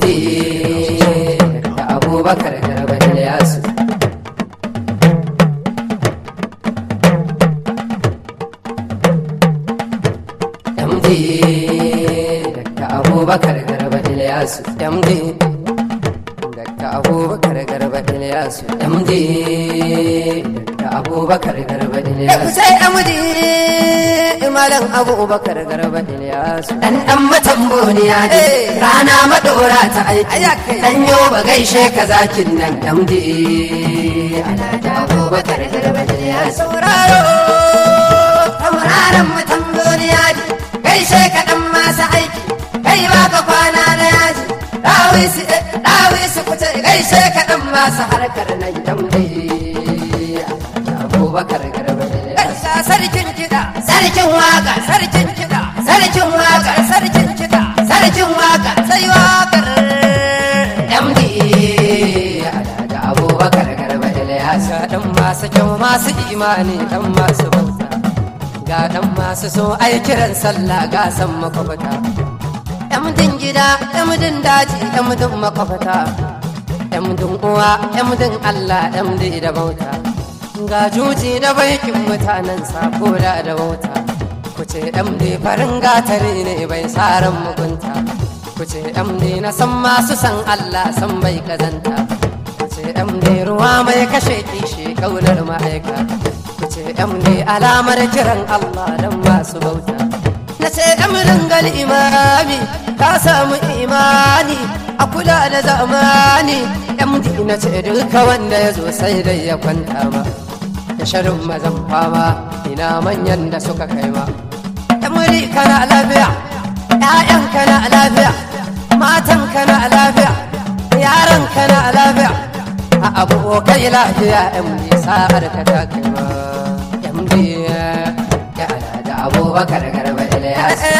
da Abubakar Garba Ilyasu. MD da Abubakar Garba Ilyasu. MD da Abubakar Garba Ilyasu. MD da Abubakar Garba Ilyasu. Sai MD Malam Abubakar Garba Ilyasu. Dan matamboniya ne rana madora ta aiki. Dan yoba gaishe ka zakin nan MD da Abubakar Garba Ilyasu. Sauraro tauraron matamboniya ne gaishe ka dan masa aiki. Kai baka kwana na yaji Dawisu kuce gaishe ka dan masa harkar nan MD Abubakar Garba Ilyasu. Sarkin kiɗa, sarkin waka, sarkin kiɗa, sarkin waka, sarkin kiɗa, sarkin waka, sai wakar MD da Abubakar Garba Ilyasu. Dan masu kyau masu imani dan masu bauta, ga dan masu so ai kiran sallah ga san makwabta. MDin gida, MDin daji, MDin makwabta, MDin uwa, MDin Allah, MD da bauta. Ga juji da baikin mutanen sako da bauta. Kuce MD farin gatari ne bai tsaran mugunta. Kuce MD na san masu san Allah san bai kazanta. Kuce MD ruwa mai kashe kishi kaunar ma'aika. Kuce MD alamar kiran Allah dan masu bauta. Na ce MDin gal imami ka samu imani a kula da zamani. MD na ce duka wanda ya zo sai dai ya kwanta ma da sharin mazan fama ina manyan da suka kai ma. Muri kana lafiya, ƴaƴan kana lafiya, matan kana lafiya, yaran kana lafiya, a abokai lafiya. MD sa'ar ka ta kai ma MD da Abubakar Garba Ilyasu.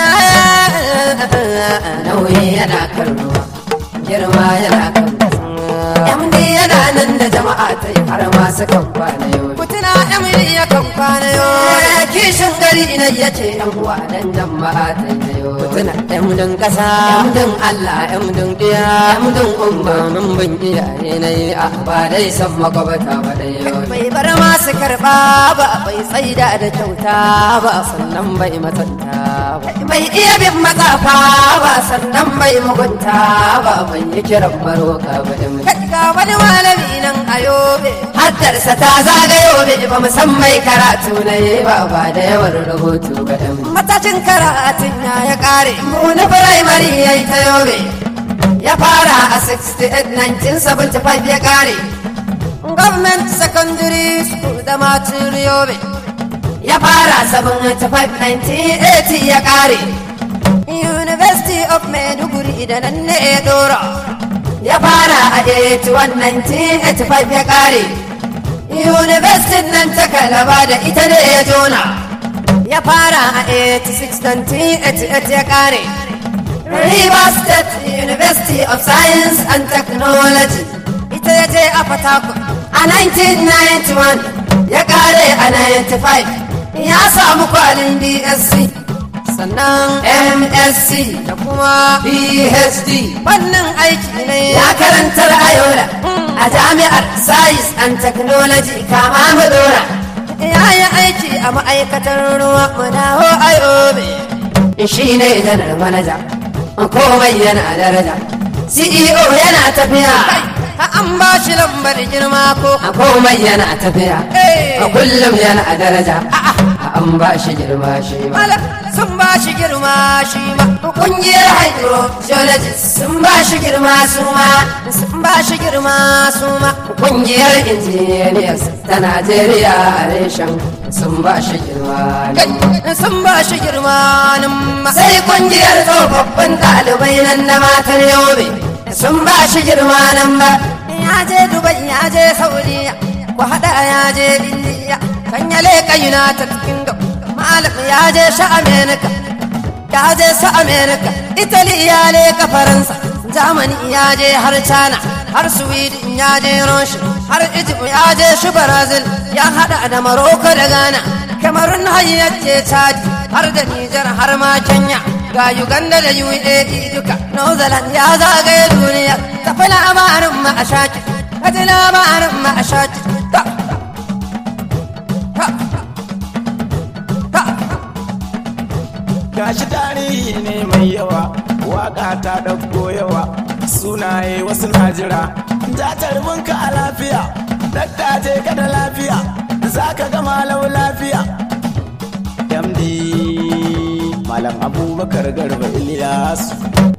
Nauyi yana kan ruwa, girma yana kan MD yana nan da jama'a ta yi har masu kan kwana yau. Kutuna MD ya kan kwana yau. Kishin gari ina ya ce yan uwa dan jama'a ta yi yau. Kutuna MDin ƙasa, MDin Allah, MDin ɗiya, MDin umma mun bin iyaye na yi a ba dai san makwabta ba dai yau. Bai bar masu karɓa ba, bai tsaida da kyauta ba, sannan bai matsanta ba. Bai iya bin matsafa ba, sannan bai mugunta ba, bai yi kiran maroka ba. Ga wani malami nan a Yobe, haddarsa ta zaga Yobe, ba san mai karatu na yi ba da yawan rubutu ba. Matacin karatun ya kare, na firamare ya yi ta Yobe, ya fara a 68 1975 ya kare. Government Secondary School da Matur Yobe, ya fara 75 1980 ya kare. University of Maiduguri da nan ne ya dora, ya fara a 81 1985 ya kare. University nan ta Kalaba da ita ne ya jona, ya fara a 86 1988 ya kare. Rivers State University of Science and Technology ita ya je a Fatakwal a 1991 ya kare a 95. Ya samu kwalin BSc sannan MSc da kuma PhD. Wannan aiki ne ya karantar a Yola a jami'ar Science and Technology kama Madora. Ya yi aiki a ma'aikatar ruwa Madaho a Yobe. Shi ne janar manaja, komai yana daraja. CEO yana tafiya, an ba shi lambar girma ko a komai yana tafiya. A kullum yana daraja, an ba shi girma shi ma. Sun ba shi girma shi ma. Kungiyar hydrogeologist sun ba shi girma su ma. Sun ba shi girma su ma. Kungiyar engineers ta Najeriya reshen sun ba shi girma. Sun ba shi girma nan ma. Sai kungiyar tsofaffin ɗalibai nan na matar Yobe sun ba shi girma nan ba. Ya je Dubai ya je Saudiya, ku haɗa ya je Indiya, kan ya leƙa United Kingdom. Malam ya je shi Amerika, ya je su Amerika, Italy ya leƙa Faransa, Germany ya je har China, har Sweden ya je Russia, har Egypt ya je shi Brazil, ya haɗa da Morocco da Ghana, Cameroon har ya je Chad, har da Niger har ma Kenya, ga Uganda da UAE duka New Zealand ya zagaye duniya tafi labarin ma a shaki kaji labarin ma a shaki gashi tarihi ne mai yawa waka ta ɗauko yawa sunaye wasu na jira jatarbinka a lafiya dakta je ka da lafiya za ka gama lau lafiya MD Malam Abubakar Garba Ilyasu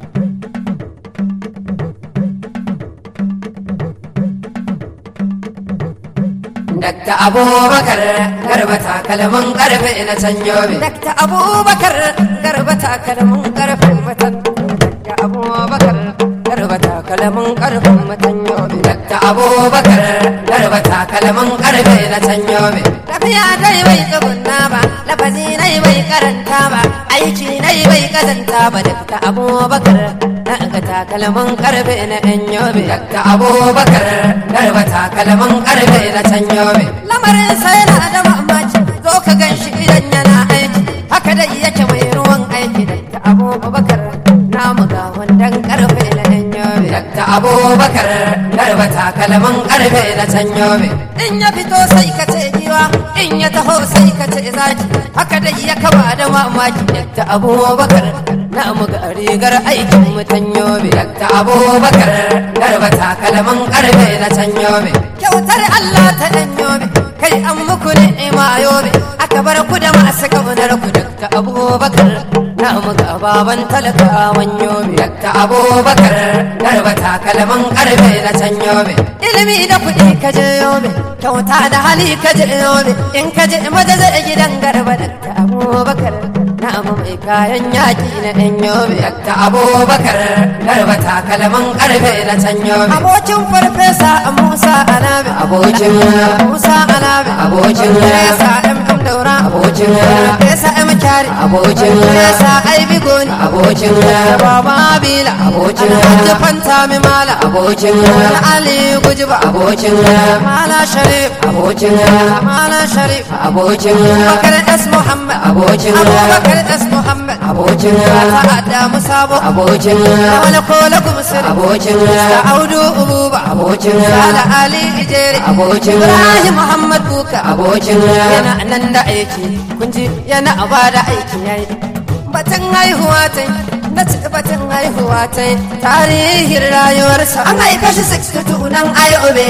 Dakta Abubakar Garba takalmin karfe na can yobe. Dakta Abubakar Garba takalmin karfe matan. Dakta Abubakar Garba takalmin karfe matan yobe. Dakta Abubakar Garba takalmin karfe na can yobe. Tafiya dai bai tsugunna ba, lafazi nai bai karanta ba, aiki nai bai kazanta ba. Dakta Abubakar na ga takalmin karfe na yan yobe. Dakta Abubakar Garba takalmin karfe na can yobe. Lamarin sai na da mamaci zo ka gan shi idan yana aiki haka dai yake mai ruwan aiki. Dakta Abubakar namu ga wandan karfe na yan yobe. Dakta Abubakar Garba takalmin karfe na can yobe. In ya fito sai ka ce giwa, in ya taho sai ka ce zaki, haka dai ya kaba da mamaki. Dakta Abubakar namu ga rigar aikin mutan yobe. Dakta Abubakar Garba takalmin karfe na can yobe. Kyautar Allah ta dan yobe kai an muku ni'ima yobe aka bar ku da masu kaunar ku. Dakta Abubakar namu ga baban talakawan yobe. Dakta Abubakar Garba takalmin karfe na can yobe. Ilimi da kuɗi ka je yobe, kyauta da hali ka je yobe, in ka je maza zai gidan Garba. Dakta Abubakar namu mai kayan yaƙi na ɗan yobe. Dakta Abubakar Garba takalmin karfe na can yobe. Abokin farfesa Musa Alabi, abokin Musa Alabi, abokin Farfesa M.M. Daura, abokin Farfesa M. Kyari, abokin Farfesa Aibi Goni, abokin Baba Bila, abokin Hajji Fantami Mala, abokin Ali Gujiba, abokin Mala Sharif, abokin Mala Sharif, abokin Bakar S. Muhammad, abokin Abubakar S. Muhammad, abokin Ta'adda Musabo, abokin Wani Kola Gumsir, abokin Audu Ububa, abokin Sala Ali Ijeri, abokin Ibrahim Muhammad Buka, abokin yana nan da aiki kunji yana ba da aiki yayi. Batun haihuwa ta na ci batun haihuwa ta tarihin rayuwarsa an aika shi 62 nan ayobe.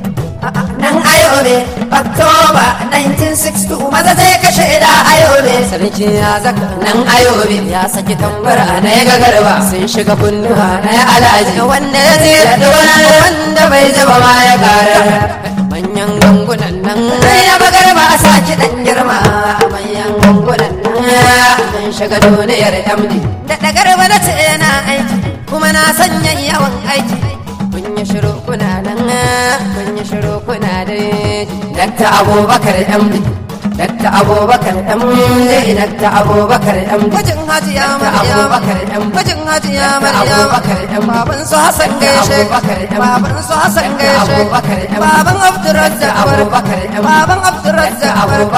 Nan ayobe October 1962 maza zai kashe da ayobe. Sarki ya zaka nan ayobe ya saki tambara na ya gagarba sun shiga kunnuwa na ya alaji wanda ya zira da wanda bai zaba ma ya kara. Manyan gangunan nan ya bagarba a saki dan girma. Manyan gangunan nan sun shiga duniyar MD da dagarba na ce yana aiki kuma na sanya yawan aiki. Kun yi shiru kuna nan kun yi shiru kuna dai. Dakta Abubakar MD, Dakta Abubakar MD, Dakta Abubakar MD. Gwajin Hajiya Maryam, gwajin Hajiya Maryam, baban su Hassan gaishe, baban su Hassan gaishe, baban Abdurrazzaq, baban Abdurrazzaq,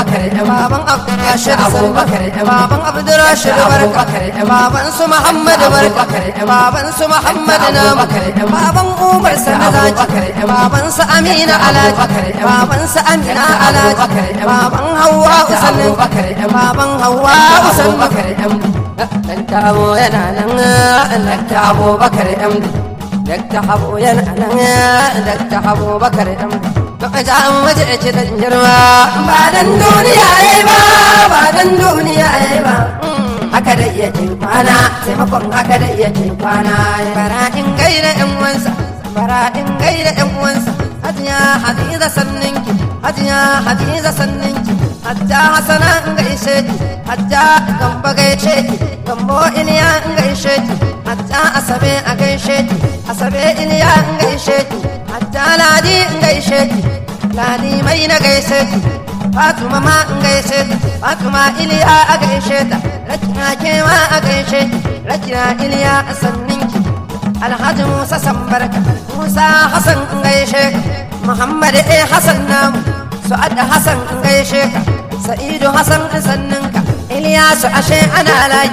baban Abdurrashid, baban Abdurrashid Barka, baban su Muhammad Barka, baban su Muhammad Namu, baban Umar Sanazaki, baban su Amina Alaji, baban su Amina Alaji, baban Hawwa Usannin, baban Hawwa Usannin. Dakta Abu yana nan, Dakta Abubakar MD, Dakta Abu yana nan, Dakta Abubakar MD. Ja mace ce ta girma ba dan duniya yayi ba, ba dan duniya yayi ba. Haka da iya ce kwana taimakon haka da iya ce kwana. Bara in gaida yan uwansa, bara in gaida yan uwansa. Hajiya Hadiza sanninki, Hajiya Hadiza sanninki, Hajja Hasana in gaishe ki, Hajja Gamba gaishe ki, Gambo Iliya in gaishe ki, Hajja Asabe a gaishe ki, Asabe Iliya in gaishe ki, Hajja Ladi in gaishe ki, Ladi mai na gaishe ki, Fatuma ma in gaishe ki, Fatuma Iliya a gaishe ta, Rakina ke ma a gaishe ki, Rakina Iliya a sanninki, Alhaji Musa Sambarka, Musa Hassan in gaishe ka, Muhammad Hassan namu, Su'ad Hassan in gaishe ka, Sa'idu Hassan in sanninka, Iliyasu ashe ana laki,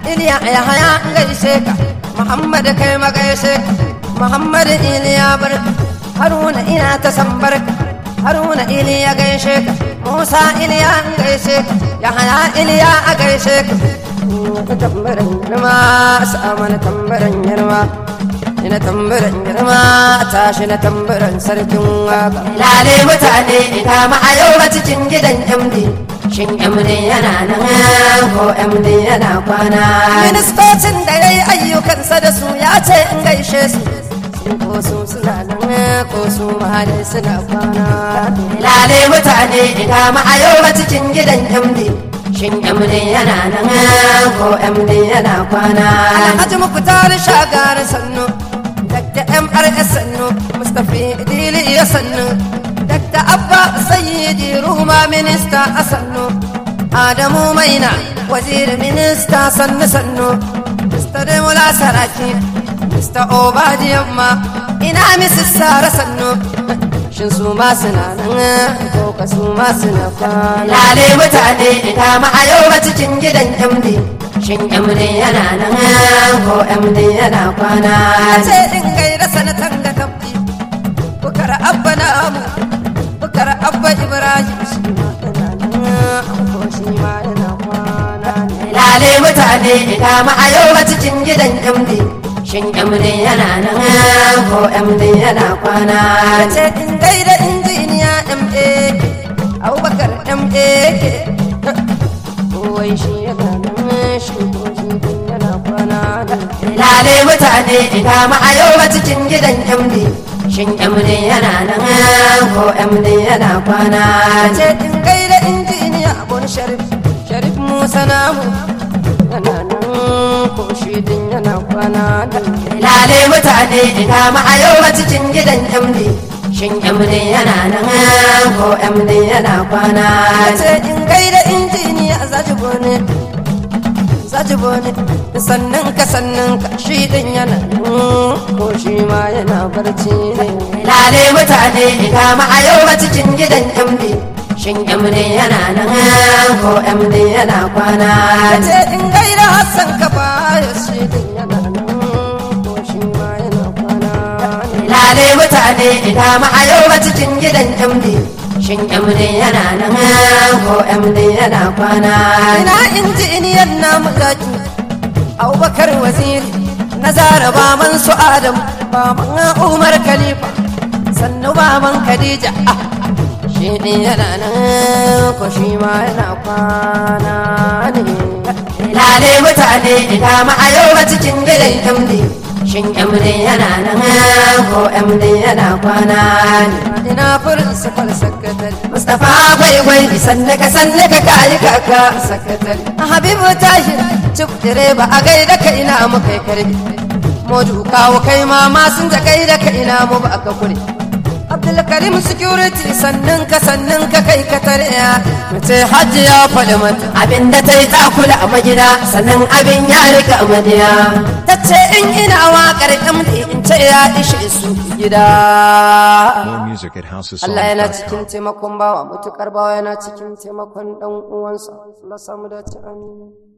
Iliya ya haya gaishe ka Muhammad kai magaishe ka Muhammad Iliya barka Haruna ina ta san barka Haruna Iliya gaishe ka Musa Iliya gaishe ka Yahaya Iliya gaishe ka tambaran girma sa'amana tambaran girma ina tambaran girma tashi na tambaran sarkin waka lale mutane ina ma a yau a cikin gidan MD shin MD yana nan ko MD yana kwana ministocin da yayi ayyukansa da su ya ce in gaishe su ko su suna nan ko su ma dai suna kwana lale mutane ina ma a yau a cikin gidan MD shin MD yana nan ko MD yana kwana Alhaji Muktar Shagar sannu Dr. MRS sannu Mustafa Idili ya sannu Dr. Abba Sayyidi Ruma Minista a sannu Adamu Maina Wazir Minista sannu sannu Mr. Demola Saraki Mr. Obadi Yamma ina Mrs. Sara sannu shin su ma suna nan ko ka su ma suna kwana lale mutane ina ma a yau a cikin gidan MD shin MD yana nan ko MD yana kwana ce din gaira sanatan da tabbi bukar abba namu bukar abba Ibrahim shi ma yana nan ko shi ma yana kwana lale mutane ina ma a yau a cikin gidan MD shin MD yana nan ko MD yana kwana ce in gaida injiniya MA Abubakar MA wai shi yana nan shi ko shi yana kwana lale mutane ina ma a yau a cikin gidan MD shin MD yana nan ko MD yana kwana ce in gaida injiniya Abun Sharif Musa namu yana nan ko shi yana kwana lale mutane ina ma a yau a cikin gidan MD shin MD yana nan ko MD yana kwana ce in gaida injiniya zaji bone sannan ka shi yana nan ko shi ma yana barci ne lale mutane ina ma a yau a cikin gidan MD shin MD yana nan ko MD yana kwana ce in gaida Hassan ka baya shi yana nan ko shi ma yana kwana lale mutane ina ma a yau a cikin gidan MD shin MD yana nan ko MD yana kwana ina injiniyan namu zaki Abubakar Waziri Nazara baman su Adam baman Umar Khalifa sannu baman Khadija shi din yana nan ko shi ma yana kwana ne lale mutane ina ma a yau a cikin gidan MD shin MD yana nan ko MD yana kwana ina furin safar sakatari Mustapha Gwaigwai sannaka kayi kaka sakatari Habibu Tahir cip direba a gaida ka ina mu kai karbi Modu kawo kai ma sun da gaida ka ina mu ba ka kure Abdulkarim security sannan ka kai ka tarya mace hajji ya faɗi mata abinda ta yi takula a magida sannan abin ya rika amadiya ta ce in ina waƙar MD in ce ya ishe su gida Allah yana cikin taimakon bawa mutukar bawa yana cikin taimakon dan uwansa Allah samu dace amin